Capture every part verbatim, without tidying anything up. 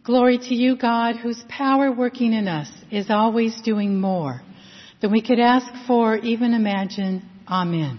Glory to you, God, whose power working in us is always doing more than we could ask for, even imagine. Amen.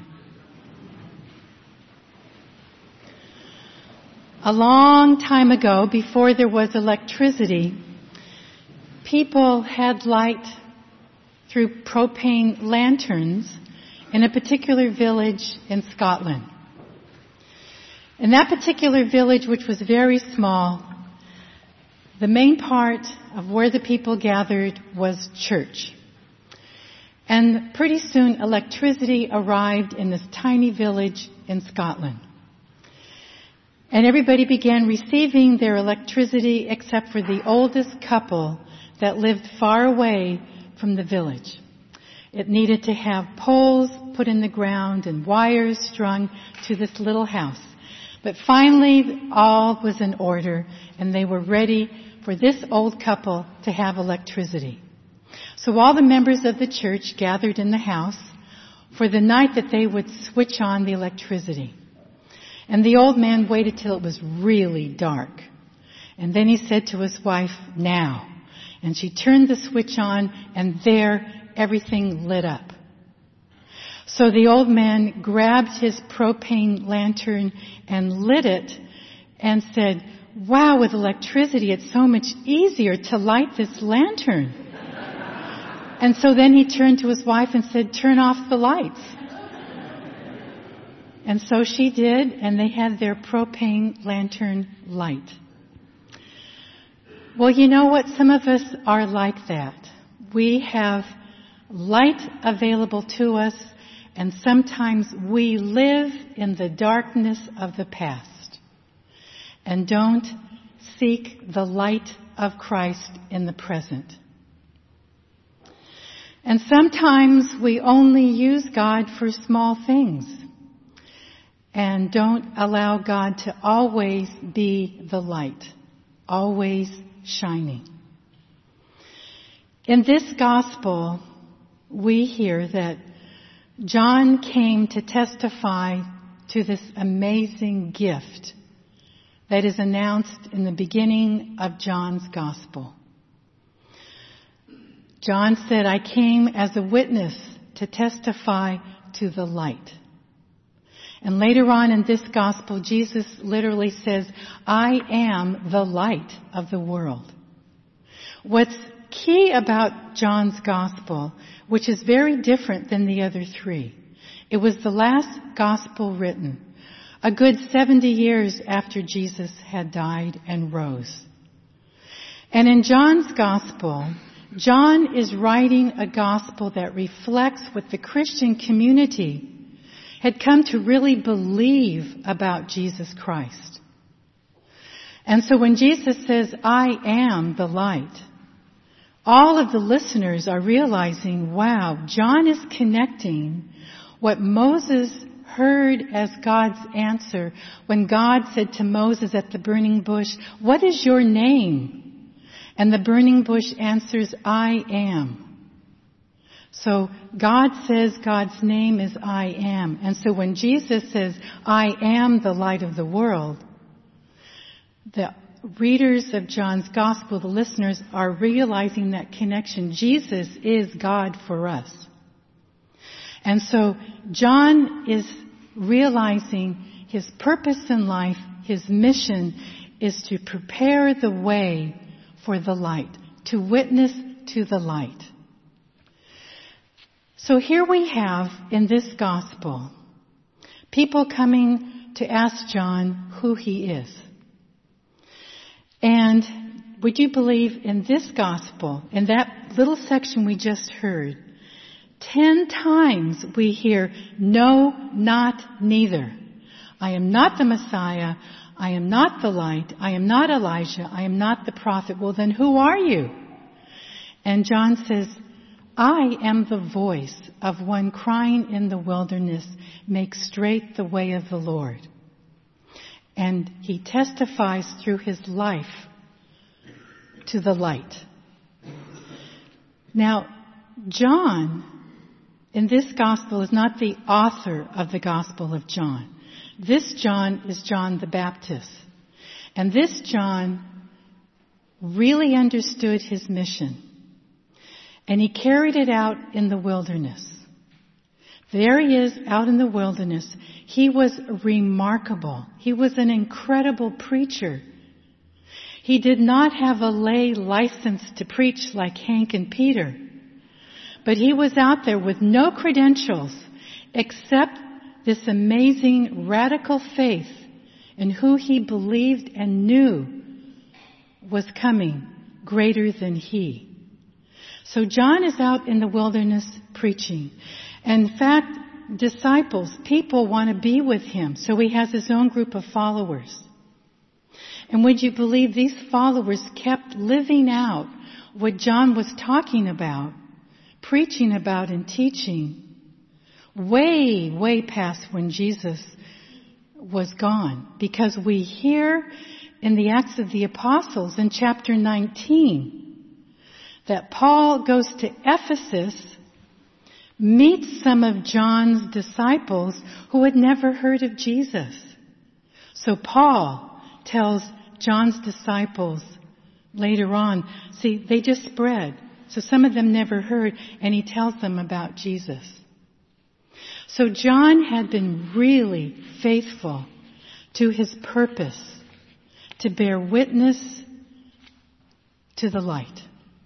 A long time ago, before there was electricity, people had light through propane lanterns in a particular village in Scotland. In that particular village, which was very small, the main part of where the people gathered was church. And pretty soon electricity arrived in this tiny village in Scotland. And everybody began receiving their electricity except for the oldest couple that lived far away from the village. It needed to have poles put in the ground and wires strung to this little house. But finally, all was in order, and they were ready for this old couple to have electricity. So all the members of the church gathered in the house for the night that they would switch on the electricity. And the old man waited till it was really dark. And then he said to his wife, "Now." And she turned the switch on, and there everything lit up. So the old man grabbed his propane lantern and lit it and said, "Wow, with electricity, it's so much easier to light this lantern." And so then he turned to his wife and said, "Turn off the lights." And so she did, and they had their propane lantern light. Well, you know what? Some of us are like that. We have light available to us, and sometimes we live in the darkness of the past and don't seek the light of Christ in the present. And sometimes we only use God for small things and don't allow God to always be the light, always shining. In this gospel, we hear that John came to testify to this amazing gift that is announced in the beginning of John's gospel. John said, "I came as a witness to testify to the light." And later on in this gospel, Jesus literally says, "I am the light of the world." What's key about John's gospel, which is very different than the other three, it was the last gospel written a good seventy years after Jesus had died and rose. And in John's gospel, John is writing a gospel that reflects what the Christian community had come to really believe about Jesus Christ. And so when Jesus says, "I am the light," all of the listeners are realizing, wow, John is connecting what Moses heard as God's answer when God said to Moses at the burning bush, "What is your name?" And the burning bush answers, "I am." So God says God's name is I am. And so when Jesus says, "I am the light of the world," the readers of John's gospel, the listeners, are realizing that connection. Jesus is God for us. And so John is realizing his purpose in life, his mission is to prepare the way for the light, to witness to the light. So here we have in this gospel people coming to ask John who he is. And would you believe in this gospel, in that little section we just heard, ten times we hear, "No, not neither. I am not the Messiah. I am not the light. I am not Elijah. I am not the prophet." Well, then who are you? And John says, "I am the voice of one crying in the wilderness, make straight the way of the Lord." And he testifies through his life to the light. Now, John, in this gospel, is not the author of the Gospel of John. This John is John the Baptist. And this John really understood his mission, and he carried it out in the wilderness. There he is out in the wilderness. He was remarkable. He was an incredible preacher. He did not have a lay license to preach like Hank and Peter, but he was out there with no credentials except this amazing radical faith in who he believed and knew was coming greater than he. So John is out in the wilderness preaching. In fact, disciples, people want to be with him. So he has his own group of followers. And would you believe these followers kept living out what John was talking about, preaching about and teaching way, way past when Jesus was gone. Because we hear in the Acts of the Apostles in chapter nineteen that Paul goes to Ephesus, meets some of John's disciples who had never heard of Jesus. So Paul tells John's disciples later on, see, they just spread. So some of them never heard, and he tells them about Jesus. So John had been really faithful to his purpose to bear witness to the light.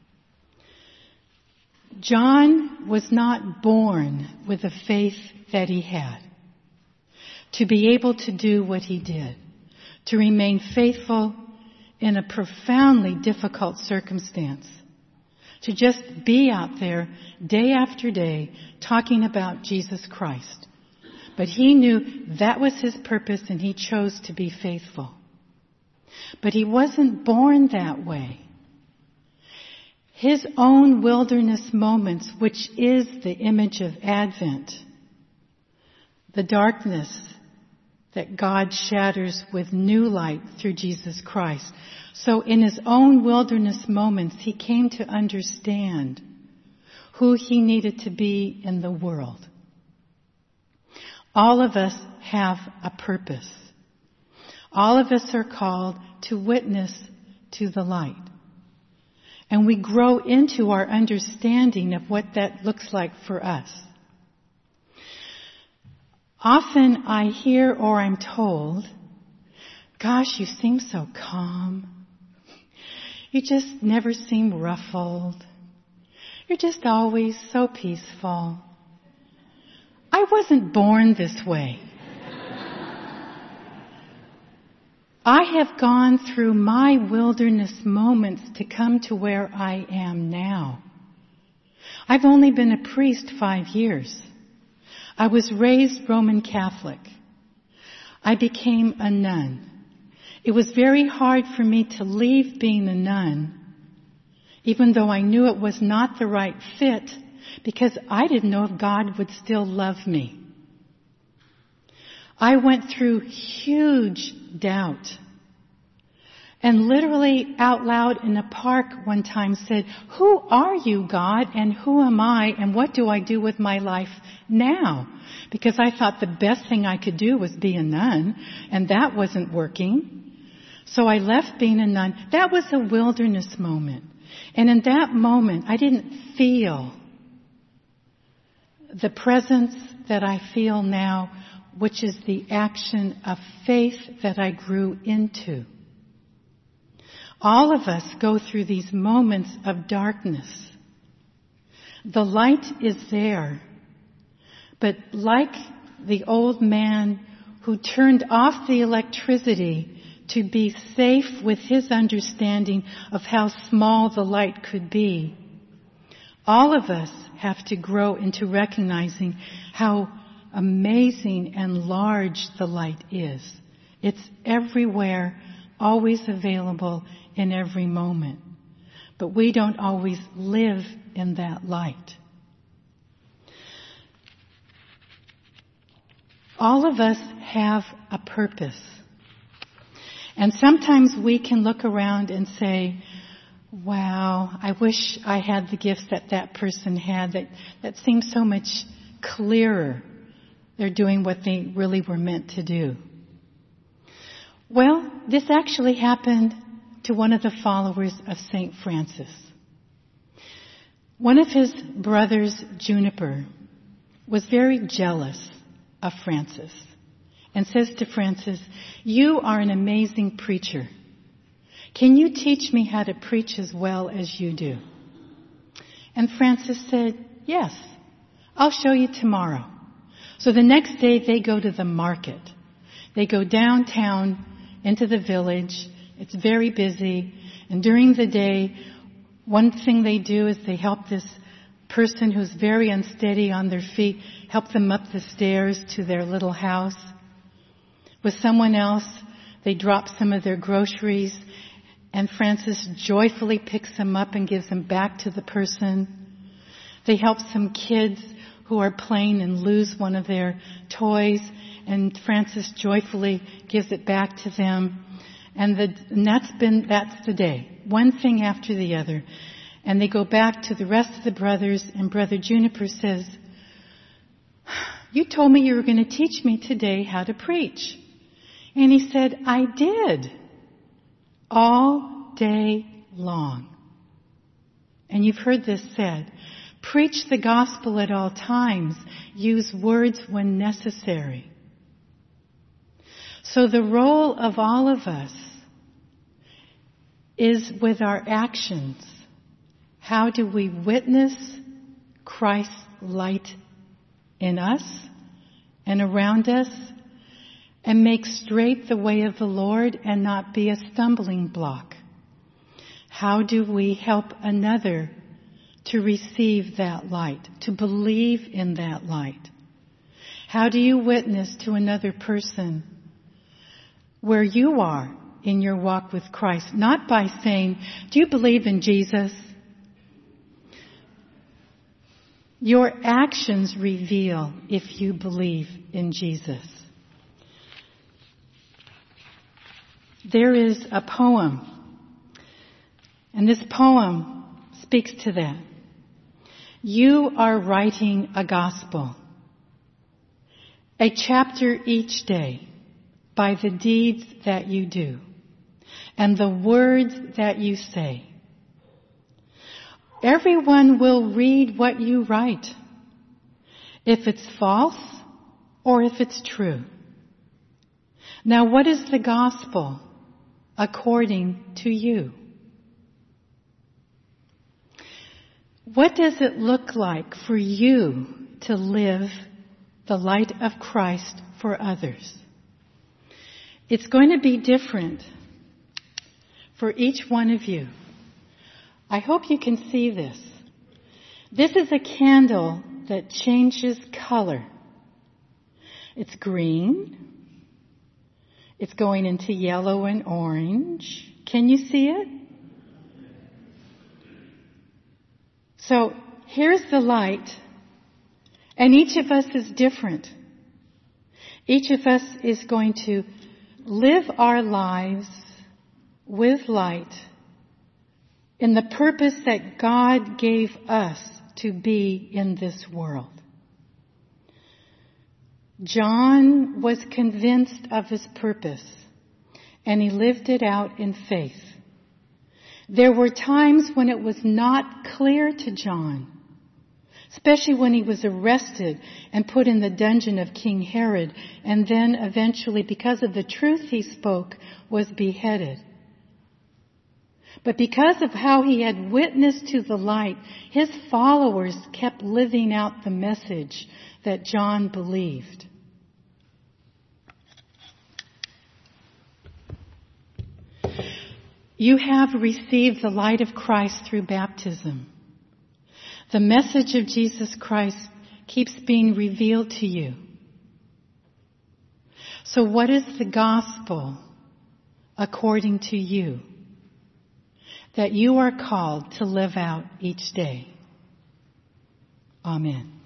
John was not born with the faith that he had to be able to do what he did, to remain faithful in a profoundly difficult circumstance, to just be out there day after day talking about Jesus Christ. But he knew that was his purpose and he chose to be faithful. But he wasn't born that way. His own wilderness moments, which is the image of Advent, the darkness that God shatters with new light through Jesus Christ. So in his own wilderness moments, he came to understand who he needed to be in the world. All of us have a purpose. All of us are called to witness to the light. And we grow into our understanding of what that looks like for us. Often I hear or I'm told, gosh, you seem so calm. You just never seem ruffled. You're just always so peaceful. I wasn't born this way. I have gone through my wilderness moments to come to where I am now. I've only been a priest five years. I was raised Roman Catholic. I became a nun. It was very hard for me to leave being a nun, even though I knew it was not the right fit, because I didn't know if God would still love me. I went through huge doubt and literally out loud in a park one time said, "Who are you, God, and who am I, and what do I do with my life now?" Because I thought the best thing I could do was be a nun, and that wasn't working. So I left being a nun. That was a wilderness moment. And in that moment, I didn't feel the presence that I feel now, which is the action of faith that I grew into. All of us go through these moments of darkness. The light is there. But like the old man who turned off the electricity to be safe with his understanding of how small the light could be, all of us have to grow into recognizing how amazing and large the light is. It's everywhere, always available in every moment. But we don't always live in that light. All of us have a purpose. And sometimes we can look around and say, wow, I wish I had the gifts that that person had. That, that seems so much clearer. They're doing what they really were meant to do. Well, this actually happened to one of the followers of Saint Francis. One of his brothers, Juniper, was very jealous of Francis and says to Francis, "You are an amazing preacher. Can you teach me how to preach as well as you do?" And Francis said, "Yes, I'll show you tomorrow." So the next day they go to the market. They go downtown into the village. It's very busy. And during the day, one thing they do is they help this person who's very unsteady on their feet, help them up the stairs to their little house. With someone else, they drop some of their groceries, and Francis joyfully picks them up and gives them back to the person. They help some kids who are playing and lose one of their toys, and Francis joyfully gives it back to them. And, the, and that's been, that's the day. One thing after the other. And they go back to the rest of the brothers, and Brother Juniper says, "You told me you were going to teach me today how to preach." And he said, "I did. All day long." And you've heard this said, preach the gospel at all times. Use words when necessary. So the role of all of us is with our actions. How do we witness Christ's light in us and around us and make straight the way of the Lord and not be a stumbling block? How do we help another to receive that light, to believe in that light? How do you witness to another person where you are in your walk with Christ? Not by saying, "Do you believe in Jesus?" Your actions reveal if you believe in Jesus. There is a poem, and this poem speaks to that. You are writing a gospel, a chapter each day, by the deeds that you do and the words that you say. Everyone will read what you write, if it's false or if it's true. Now, what is the gospel according to you? What does it look like for you to live the light of Christ for others? It's going to be different for each one of you. I hope you can see this. This is a candle that changes color. It's green. It's going into yellow and orange. Can you see it? So here's the light, and each of us is different. Each of us is going to live our lives with light in the purpose that God gave us to be in this world. John was convinced of his purpose, and he lived it out in faith. There were times when it was not clear to John, especially when he was arrested and put in the dungeon of King Herod, and then eventually, because of the truth he spoke, was beheaded. But because of how he had witnessed to the light, his followers kept living out the message that John believed. You have received the light of Christ through baptism. The message of Jesus Christ keeps being revealed to you. So what is the gospel according to you that you are called to live out each day? Amen.